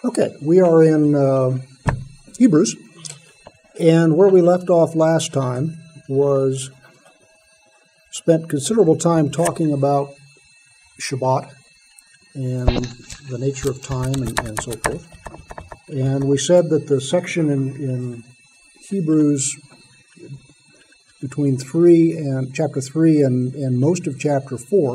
Okay, we are in Hebrews, and where we left off last time was spent considerable time talking about Shabbat and the nature of time and so forth. And we said that the section in Hebrews between chapter 3 and most of chapter 4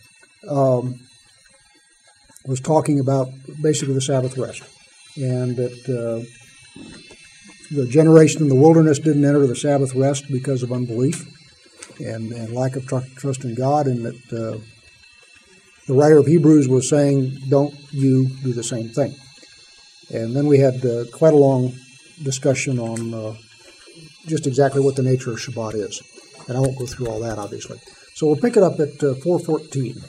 was talking about basically the Sabbath rest, and that the generation in the wilderness didn't enter the Sabbath rest because of unbelief and lack of trust in God, and that the writer of Hebrews was saying, don't you do the same thing. And then we had quite a long discussion on just exactly what the nature of Shabbat is. And I won't go through all that, obviously. So we'll pick it up at 4:14.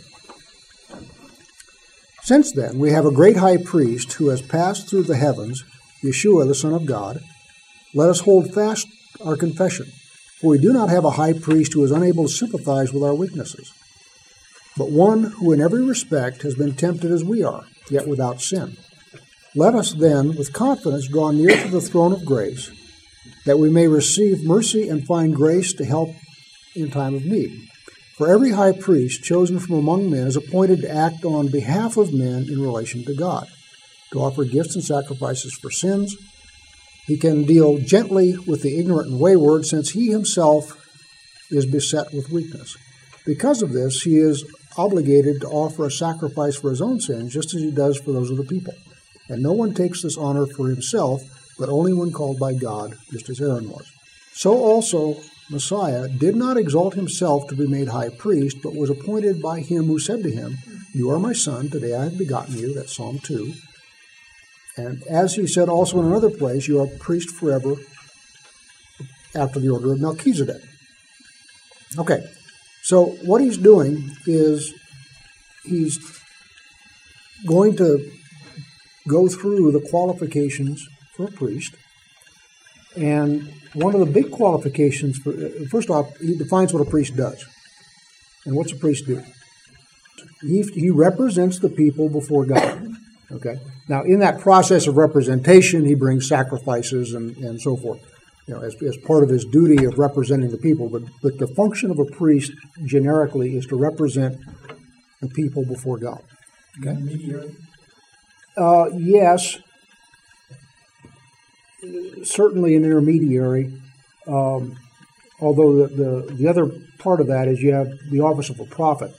Since then, we have a great high priest who has passed through the heavens, Yeshua, the Son of God. Let us hold fast our confession, for we do not have a high priest who is unable to sympathize with our weaknesses, but one who in every respect has been tempted as we are, yet without sin. Let us then, with confidence, draw near to the throne of grace, that we may receive mercy and find grace to help in time of need. For every high priest chosen from among men is appointed to act on behalf of men in relation to God, to offer gifts and sacrifices for sins. He can deal gently with the ignorant and wayward, since he himself is beset with weakness. Because of this, he is obligated to offer a sacrifice for his own sins, just as he does for those of the people. And no one takes this honor for himself, but only when called by God, just as Aaron was. So also Messiah did not exalt himself to be made high priest, but was appointed by him who said to him, "You are my son, today I have begotten you." That's Psalm 2. And as he said also in another place, "You are priest forever after the order of Melchizedek." Okay, so what he's doing is he's going to go through the qualifications for a priest. And one of the big qualifications, first off, he defines what a priest does. And what's a priest do? He represents the people before God. Okay. Now, in that process of representation, he brings sacrifices and so forth, as part of his duty of representing the people. But the function of a priest, generically, is to represent the people before God. Okay. Intermediary? Yes. Certainly an intermediary, although the other part of that is you have the office of a prophet,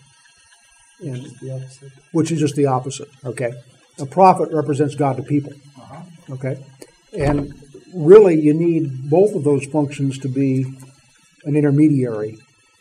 which is just the opposite. Okay, a prophet represents God to people. Okay, and really you need both of those functions to be an intermediary.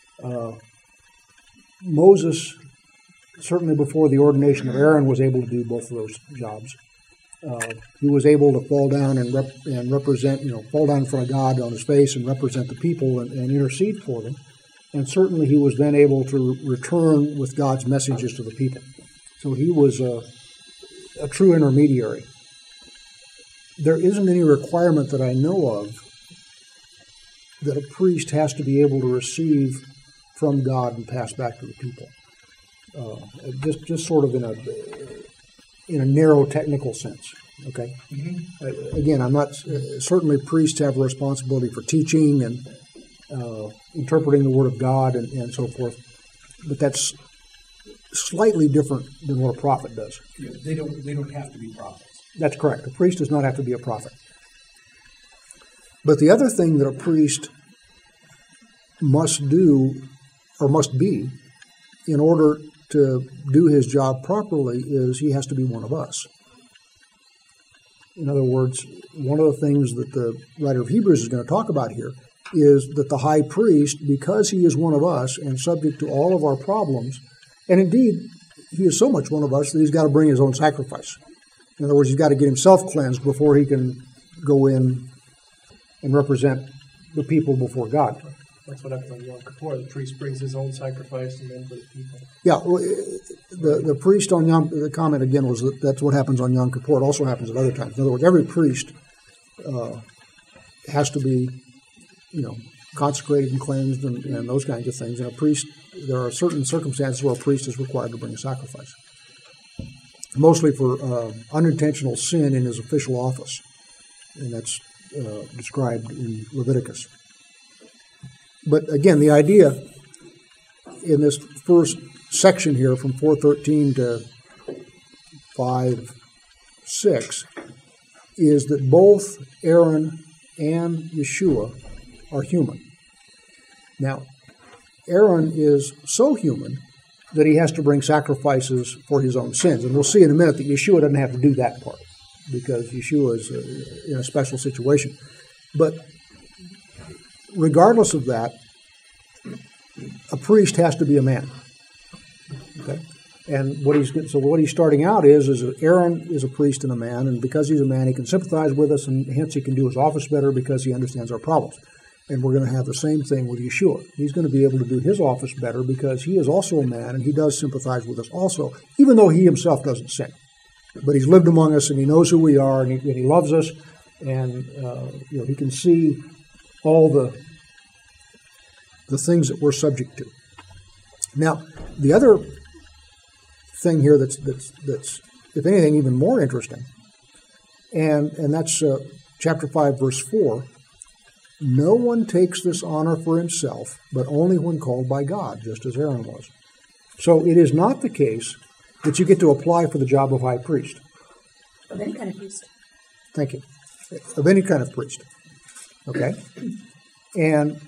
Moses, certainly before the ordination of Aaron, was able to do both of those jobs. He was able to fall down and represent, fall down in front of God on his face and represent the people and intercede for them. And certainly he was then able to return with God's messages to the people. So he was a true intermediary. There isn't any requirement that I know of that a priest has to be able to receive from God and pass back to the people. Just sort of in a narrow technical sense, okay? Mm-hmm. Again, I'm not, certainly priests have a responsibility for teaching and interpreting the Word of God and so forth, but that's slightly different than what a prophet does. Yeah, they don't have to be prophets. That's correct. A priest does not have to be a prophet. But the other thing that a priest must do, or must be, in order to do his job properly, is he has to be one of us. In other words, one of the things that the writer of Hebrews is going to talk about here is that the high priest, because he is one of us and subject to all of our problems, and indeed, he is so much one of us that he's got to bring his own sacrifice. In other words, he's got to get himself cleansed before he can go in and represent the people before God. That's what happens on Yom Kippur. The priest brings his own sacrifice and then for the people. Yeah, well, the priest on the comment again was that that's what happens on Yom Kippur. It also happens at other times. In other words, every priest has to be, consecrated and cleansed and those kinds of things. And a priest, there are certain circumstances where a priest is required to bring a sacrifice. mostly for unintentional sin in his official office. And that's described in Leviticus. But again, the idea in this first section here from 4:13 to 5:6 is that both Aaron and Yeshua are human. Now, Aaron is so human that he has to bring sacrifices for his own sins. And we'll see in a minute that Yeshua doesn't have to do that part because Yeshua is in a special situation. But regardless of that, a priest has to be a man. Okay? And what he's starting out is that Aaron is a priest and a man, and because he's a man, he can sympathize with us, and hence he can do his office better because he understands our problems. And we're going to have the same thing with Yeshua. He's going to be able to do his office better because he is also a man, and he does sympathize with us also, even though he himself doesn't sin. But he's lived among us, and he knows who we are, and he loves us, and he can see all the things that we're subject to. Now, the other thing here that's if anything even more interesting, and that's chapter 5, verse 4. No one takes this honor for himself, but only when called by God, just as Aaron was. So it is not the case that you get to apply for the job of high priest. Of any kind of priest. Thank you. Of any kind of priest. Okay? And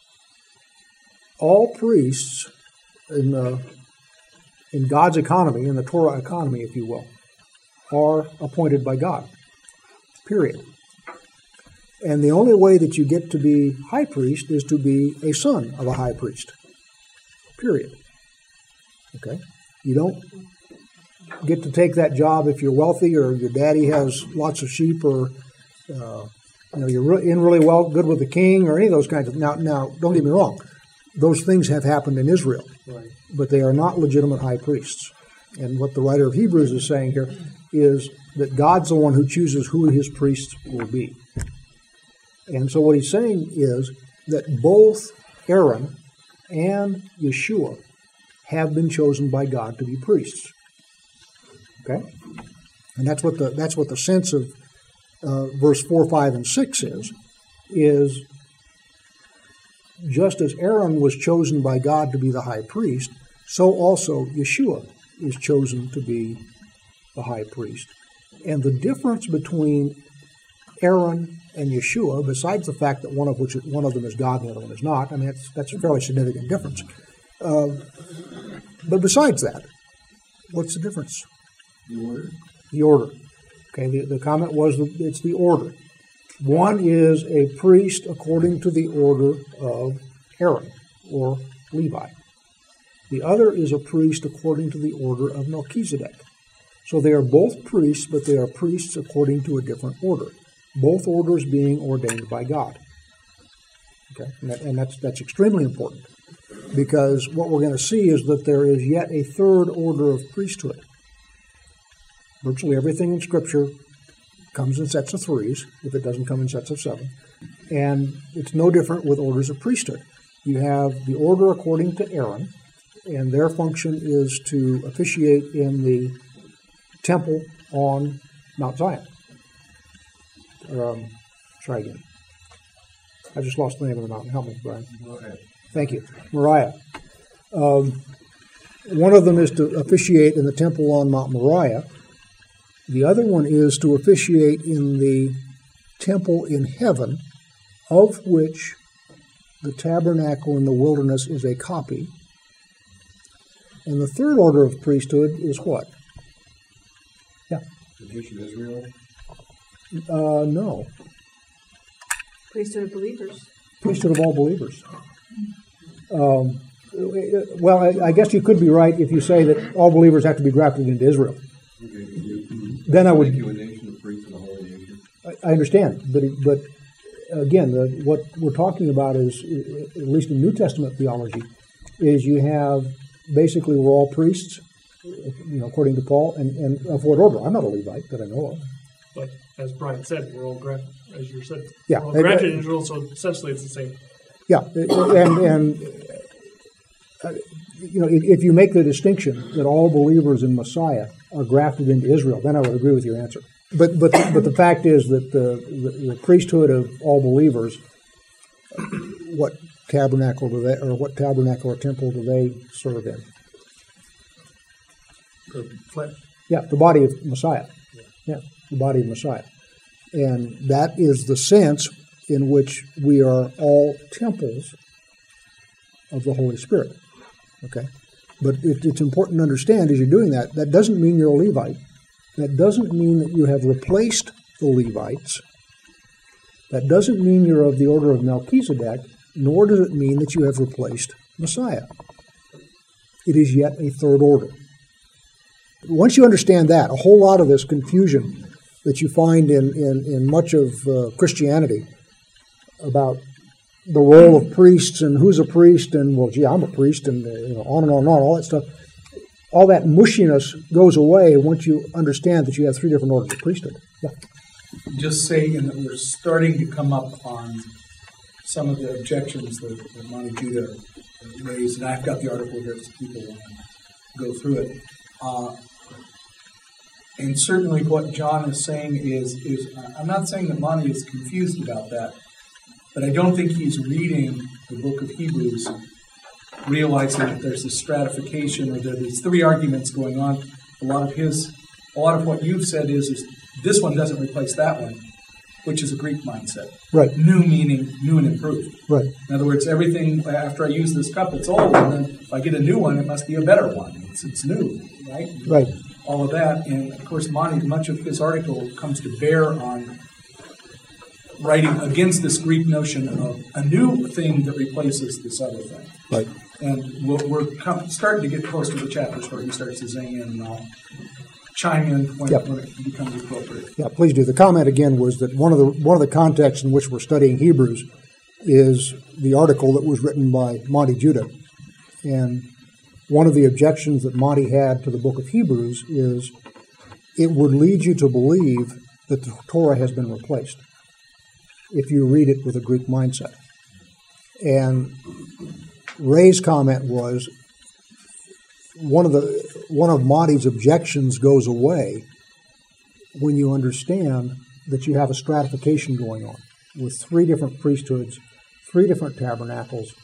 all priests in God's economy, in the Torah economy, if you will, are appointed by God. Period. And the only way that you get to be high priest is to be a son of a high priest. Period. Okay? You don't get to take that job if you're wealthy or your daddy has lots of sheep or you're in really good with the king or any of those kinds of... Now, don't get me wrong. Those things have happened in Israel. Right. But they are not legitimate high priests. And what the writer of Hebrews is saying here is that God's the one who chooses who his priests will be. And so what he's saying is that both Aaron and Yeshua have been chosen by God to be priests. Okay? And that's what the sense of verse 4, 5, and 6 is just as Aaron was chosen by God to be the high priest, so also Yeshua is chosen to be the high priest. And the difference between Aaron and Yeshua, besides the fact that one of them is God and the other one is not, I mean, that's a fairly significant difference. But besides that, what's the difference? The order. The order. Okay, the comment was that it's the order. One is a priest according to the order of Aaron or Levi. The other is a priest according to the order of Melchizedek. So they are both priests, but they are priests according to a different order. Both orders being ordained by God. Okay, and that's extremely important because what we're going to see is that there is yet a third order of priesthood. Virtually everything in Scripture comes in sets of threes, if it doesn't come in sets of seven. And it's no different with orders of priesthood. You have the order according to Aaron, and their function is to officiate in the temple on Mount Zion. Try again. I just lost the name of the mountain. Help me, Brian. Moriah. Thank you. Moriah. One of them is to officiate in the temple on Mount Moriah. The other one is to officiate in the temple in heaven, of which the tabernacle in the wilderness is a copy. And the third order of priesthood is what? Yeah. The nation of Israel. No. Priesthood of believers. Priesthood of all believers. Well, I guess you could be right if you say that all believers have to be grafted into Israel. Okay. Then I would. Make you a nation of priests and a holy nation. I understand, but again, what we're talking about is, at least in New Testament theology, is you have basically we're all priests, according to Paul, and of what order? I'm not a Levite that I know of. But as Brian said, we're all grafted, as you said, yeah, we're all grafted in Israel, so essentially it's the same. Yeah, and if you make the distinction that all believers in Messiah are grafted into Israel, then I would agree with your answer. But the fact is that the priesthood of all believers, what tabernacle or temple do they serve in? The flesh. Yeah, the body of Messiah. Yeah, the body of Messiah. And that is the sense in which we are all temples of the Holy Spirit. Okay? But it's important to understand as you're doing that, that doesn't mean you're a Levite. That doesn't mean that you have replaced the Levites. That doesn't mean you're of the order of Melchizedek, nor does it mean that you have replaced Messiah. It is yet a third order. Once you understand that, a whole lot of this confusion that you find in much of Christianity about the role of priests and who's a priest and, well, gee, I'm a priest and on and on and on, all that stuff, all that mushiness goes away once you understand that you have three different orders of priesthood. Yeah. Just saying that we're starting to come up on some of the objections that Monty Judah raised, and I've got the article here so people want to go through it. And certainly what John is saying is I'm not saying that Monty is confused about that, but I don't think he's reading the book of Hebrews realizing that there's this stratification or there's three arguments going on. A lot of what you've said is this one doesn't replace that one, which is a Greek mindset. Right. New meaning new and improved. Right. In other words, everything after I use this cup, it's old, and then if I get a new one, it must be a better one. It's new, right? Right. All of that, and of course, Monty, much of his article comes to bear on writing against this Greek notion of a new thing that replaces this other thing. Right. And we're starting to get close to the chapters where he starts to zing in, and I'll chime in when it becomes appropriate. Yeah, please do. The comment again was that one of the contexts in which we're studying Hebrews is the article that was written by Monty Judah, and one of the objections that Monty had to the book of Hebrews is it would lead you to believe that the Torah has been replaced if you read it with a Greek mindset. And Ray's comment was one of Monty's objections goes away when you understand that you have a stratification going on with three different priesthoods, three different tabernacles.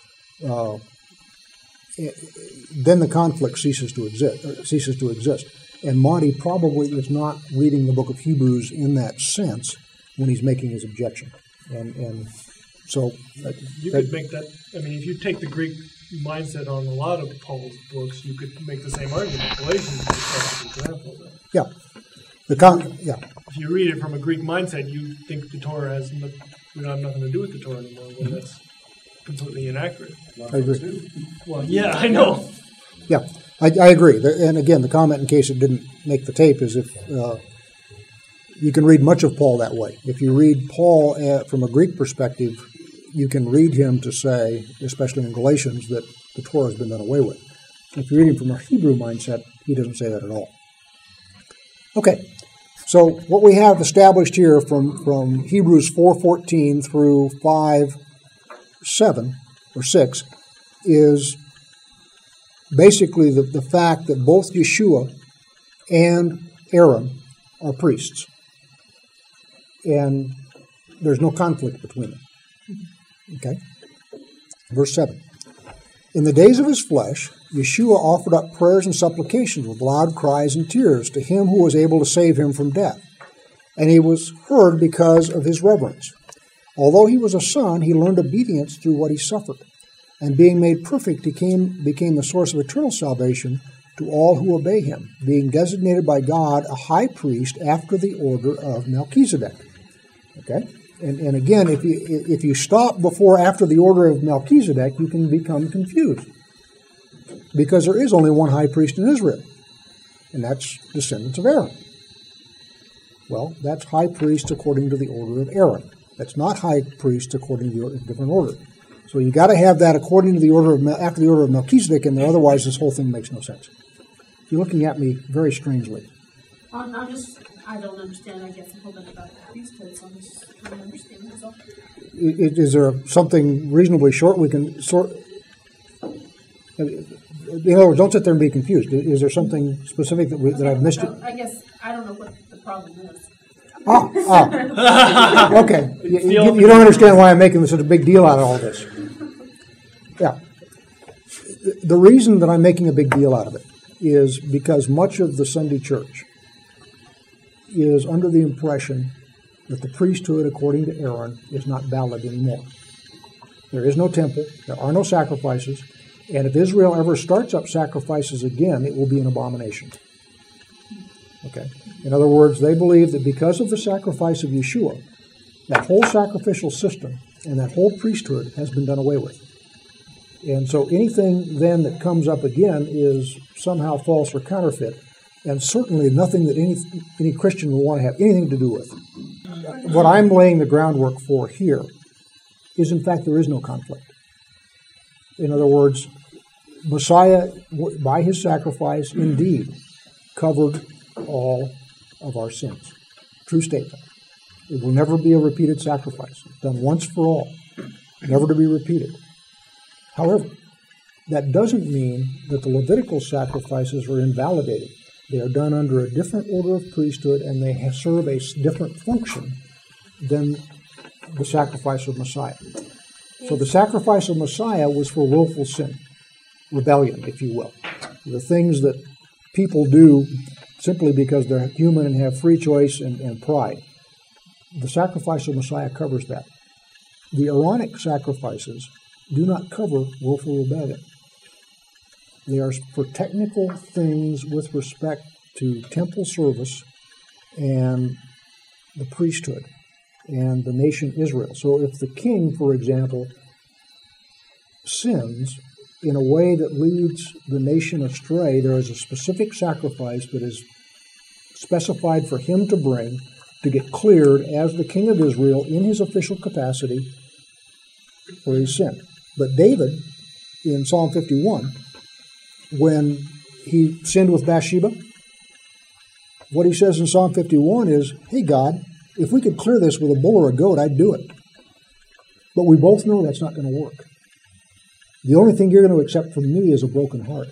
Then the conflict ceases to exist. And Monty probably is not reading the book of Hebrews in that sense when he's making his objection. And so you could make that. I mean, if you take the Greek mindset on a lot of Paul's books, you could make the same argument. Galatians is a perfect example of that. Yeah. If you read it from a Greek mindset, you think the Torah has nothing to do with the Torah anymore. Well, that's completely inaccurate. I agree. Well, yeah, I know. Yeah, I agree. And again, the comment, in case it didn't make the tape, is if you can read much of Paul that way. If you read Paul from a Greek perspective, you can read him to say, especially in Galatians, that the Torah has been done away with. If you read him from a Hebrew mindset, he doesn't say that at all. Okay, so what we have established here from Hebrews 4:14 through 5:7 or 6 is basically the fact that both Yeshua and Aaron are priests. And there's no conflict between them. Okay? Verse 7. In the days of his flesh, Yeshua offered up prayers and supplications with loud cries and tears to him who was able to save him from death. And he was heard because of his reverence. Although he was a son, he learned obedience through what he suffered. And being made perfect, he became the source of eternal salvation to all who obey him, being designated by God a high priest after the order of Melchizedek. Okay? And again, if you stop after the order of Melchizedek, you can become confused. Because there is only one high priest in Israel, and that's descendants of Aaron. Well, that's high priest according to the order of Aaron. That's not high priest according to a different order. So you got to have that according to the order of after the order of Melchizedek in there. Otherwise, this whole thing makes no sense. You're looking at me very strangely. I don't understand, I guess, a whole bit about the priesthood, so I'm just trying to understand myself. Is there something reasonably short we can sort? In other words, don't sit there and be confused. Is there something specific that I've missed? I guess I don't know what the problem is. Okay. You don't understand why I'm making such a big deal out of all this. Yeah. The reason that I'm making a big deal out of it is because much of the Sunday church is under the impression that the priesthood, according to Aaron, is not valid anymore. There is no temple, there are no sacrifices, and if Israel ever starts up sacrifices again, it will be an abomination. Okay? In other words, they believe that because of the sacrifice of Yeshua, that whole sacrificial system and that whole priesthood has been done away with. And so anything then that comes up again is somehow false or counterfeit, and certainly nothing that any Christian will want to have anything to do with. What I'm laying the groundwork for here is, in fact, there is no conflict. In other words, Messiah, by his sacrifice, indeed, covered all of our sins. True statement. It will never be a repeated sacrifice. Done once for all, never to be repeated. However, that doesn't mean that the Levitical sacrifices are invalidated. They are done under a different order of priesthood, and they serve a different function than the sacrifice of Messiah. So the sacrifice of Messiah was for willful sin, rebellion, if you will. The things that people do simply because they're human and have free choice and pride. The sacrifice of Messiah covers that. The Aaronic sacrifices do not cover willful rebellion. They are for technical things with respect to temple service and the priesthood and the nation Israel. So if the king, for example, sins in a way that leads the nation astray, there is a specific sacrifice that is specified for him to bring to get cleared as the king of Israel in his official capacity for his sin. But David, in Psalm 51, when he sinned with Bathsheba, what he says in Psalm 51 is, hey, God, if we could clear this with a bull or a goat, I'd do it. But we both know that's not going to work. The only thing you're going to accept from me is a broken heart.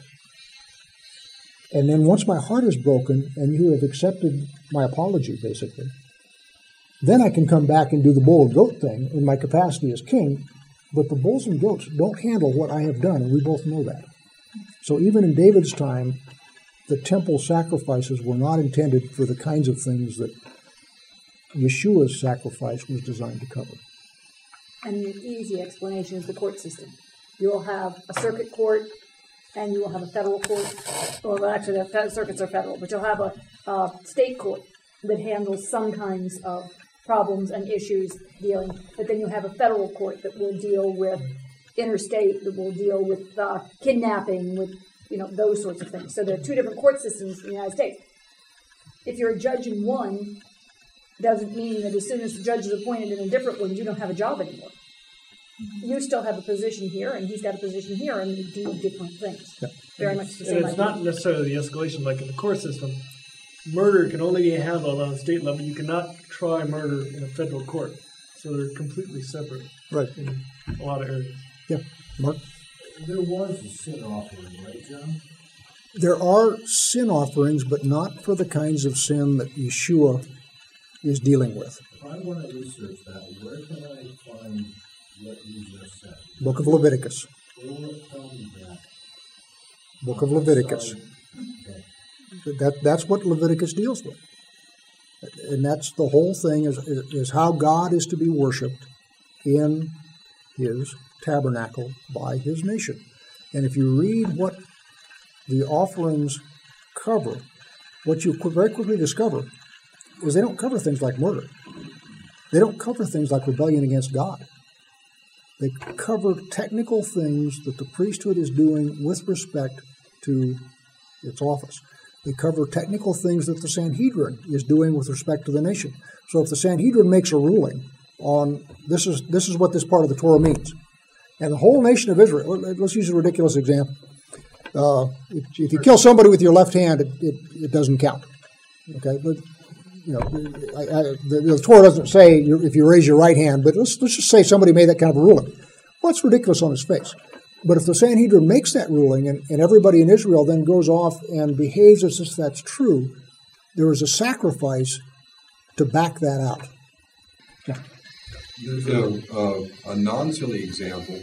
And then once my heart is broken and you have accepted my apology, basically, then I can come back and do the bull and goat thing in my capacity as king. But the bulls and goats don't handle what I have done, and we both know that. So even in David's time, the temple sacrifices were not intended for the kinds of things that Yeshua's sacrifice was designed to cover. And the easy explanation is the court system. You will have a circuit court, and you will have a federal court. Well, actually, the circuits are federal, but you'll have a state court that handles some kinds of problems and issues dealing. But then you have a federal court that will deal with interstate, that will deal with kidnapping, with those sorts of things. So there are two different court systems in the United States. If you're a judge in one, doesn't mean that as soon as the judge is appointed in a different one, you don't have a job anymore. You still have a position here, and he's got a position here, and you do different things. Yep. Very much the same. And it's not necessarily the escalation like in the court system. Murder can only be handled on a state level. You cannot try murder in a federal court. So they're completely separate in a lot of areas. Yeah. Mark? There was a sin offering, right, John? There are sin offerings, but not for the kinds of sin that Yeshua is dealing with. If I want to research that, where can I find what you just said? Book of Leviticus. Where will it tell me that? Book of Leviticus. Okay. That's what Leviticus deals with. And that's the whole thing, is how God is to be worshipped in his tabernacle by his nation. And if you read what the offerings cover, what you very quickly discover is they don't cover things like murder. They don't cover things like rebellion against God. They cover technical things that the priesthood is doing with respect to its office. They cover technical things that the Sanhedrin is doing with respect to the nation. So if the Sanhedrin makes a ruling on this is what this part of the Torah means, and the whole nation of Israel, let's use a ridiculous example. If you kill somebody with your left hand, it doesn't count. Okay, but the Torah doesn't say if you raise your right hand, but let's just say somebody made that kind of a ruling. Well, it's ridiculous on its face. But if the Sanhedrin makes that ruling and everybody in Israel then goes off and behaves as if that's true, there is a sacrifice to back that out. Yeah. There's a non-silly example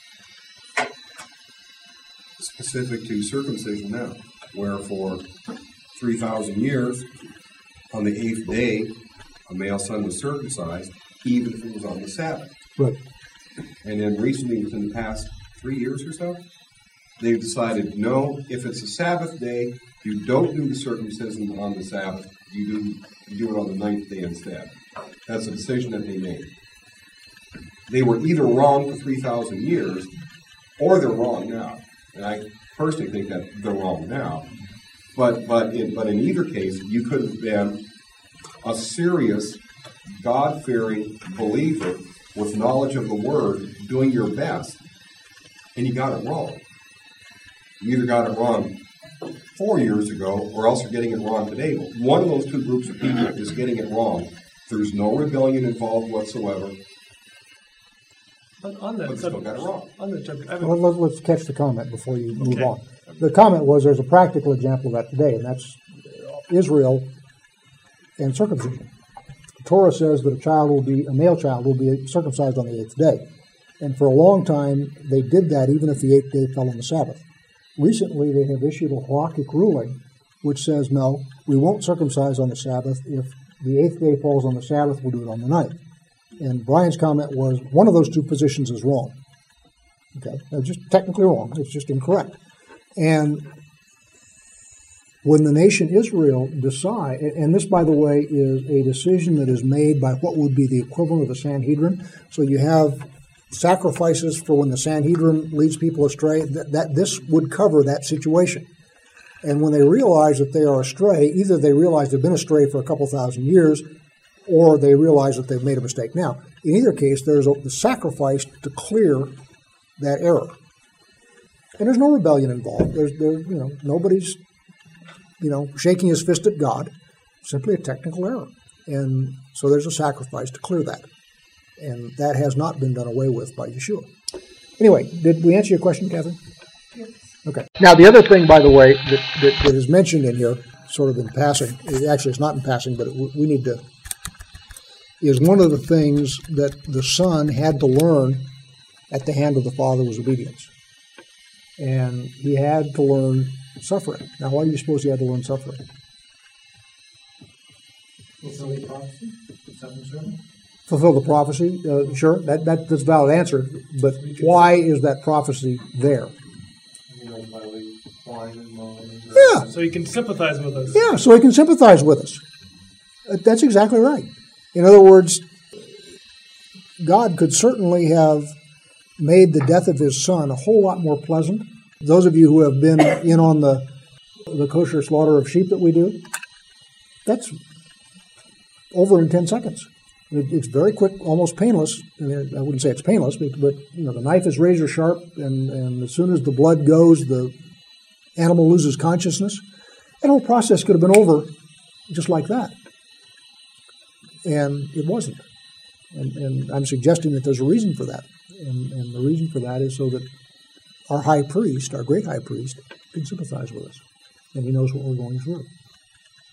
specific to circumcision now, where for 3,000 years, on the 8th day, a male son was circumcised, even if it was on the Sabbath. Right. And then recently, within the past 3 years or so, they've decided, no, if it's a Sabbath day, you don't do the circumcision on the Sabbath, you do it on the 9th day instead. That's a decision that they made. They were either wrong for 3,000 years, or they're wrong now. And I personally think that they're wrong now. But in either case, you could have been a serious, God-fearing believer with knowledge of the Word, doing your best, and you got it wrong. You either got it wrong 4 years ago, or else you're getting it wrong today. But one of those two groups of people is getting it wrong. There's no rebellion involved whatsoever. On that But they still got it wrong. On that subject, Let's catch the comment before you move Okay. on. The comment was there's a practical example of that today, and that's Israel and circumcision. The Torah says that a male child will be circumcised on the 8th day. And for a long time, they did that even if the 8th day fell on the Sabbath. Recently, they have issued a halakhic ruling which says, no, we won't circumcise on the Sabbath. If the 8th day falls on the Sabbath, we'll do it on the 9th. And Brian's comment was, one of those two positions is wrong. Okay, they're just technically wrong. It's just incorrect. And when the nation Israel decide, and this, by the way, is a decision that is made by what would be the equivalent of the Sanhedrin. So you have sacrifices for when the Sanhedrin leads people astray. That this would cover that situation. And when they realize that they are astray, either they realize they've been astray for a couple thousand years, or they realize that they've made a mistake. Now, in either case, there's a sacrifice to clear that error. And there's no rebellion involved. There's nobody's, shaking his fist at God. Simply a technical error. And so there's a sacrifice to clear that. And that has not been done away with by Yeshua. Anyway, did we answer your question, Catherine? Yes. Okay. Now, the other thing, by the way, that is mentioned in here, sort of in passing, actually it's not in passing, but we need to, is one of the things that the Son had to learn at the hand of the Father was obedience. And he had to learn suffering. Now, why do you suppose he had to learn suffering? Fulfill the prophecy? Fulfill the prophecy? Sure, that's a valid answer. But why is that prophecy there? Yeah. So you can sympathize with us. Yeah, so he can sympathize with us. That's exactly right. In other words, God could certainly have made the death of his Son a whole lot more pleasant. Those of you who have been in on the kosher slaughter of sheep that we do, that's over in 10 seconds. It's very quick, almost painless. I mean, I wouldn't say it's painless, but the knife is razor sharp, and as soon as the blood goes, the animal loses consciousness. That whole process could have been over just like that. And it wasn't. And I'm suggesting that there's a reason for that. And the reason for that is so that our high priest, our great high priest, can sympathize with us. And he knows what we're going through.